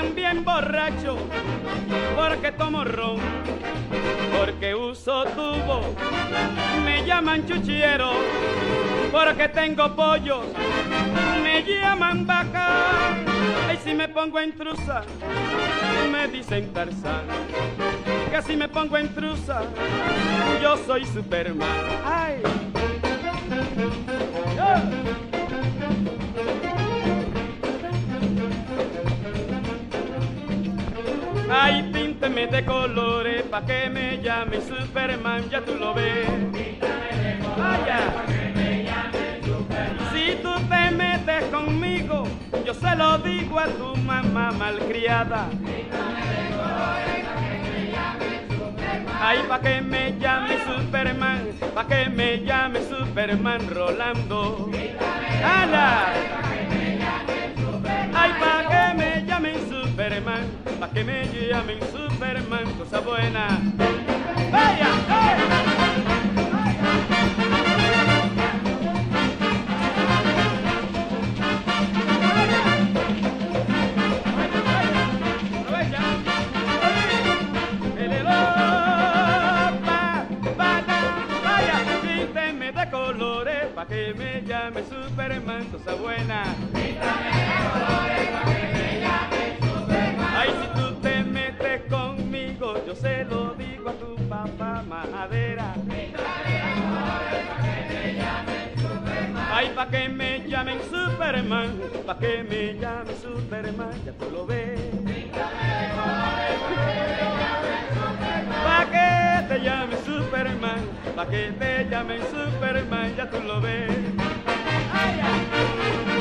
llaman bien borracho, porque tomo ron, porque uso tubo. Me llaman chuchiero, porque tengo pollos. Me llaman vaca, y si me pongo en trusa, me dicen Tarzán. Que si me pongo en trusa, yo soy Superman. ¡Ay! Ay, pínteme de colores pa' que me llame Superman, ya tú lo ves. Píntame de colores pa' que me llame Superman. Si tú te metes conmigo, yo se lo digo a tu mamá malcriada. Píntame de colores pa' que me llame Superman. Ay, pa' que me llame Superman, pa' que me llame Superman Rolando. ¡Hala! Ay, pa' que me llamen Superman, pa' que me llamen Superman, cosa buena. ¡Vaya! Colores pa' que me llame Superman, cosa buena. Píntame de colores pa' que me llame Superman. Ay, si tú te metes conmigo, yo se lo digo a tu papá Majadera. Píntame de colores pa' que me llame Superman. Ay, pa' que me llamen Superman, pa' que me llamen Superman, ya tú lo ves. Píntame de colores pa' que me llame Superman. Pa' que te llamen Superman, pa' que te llamen Superman, ya tú lo ves. Ay, ay.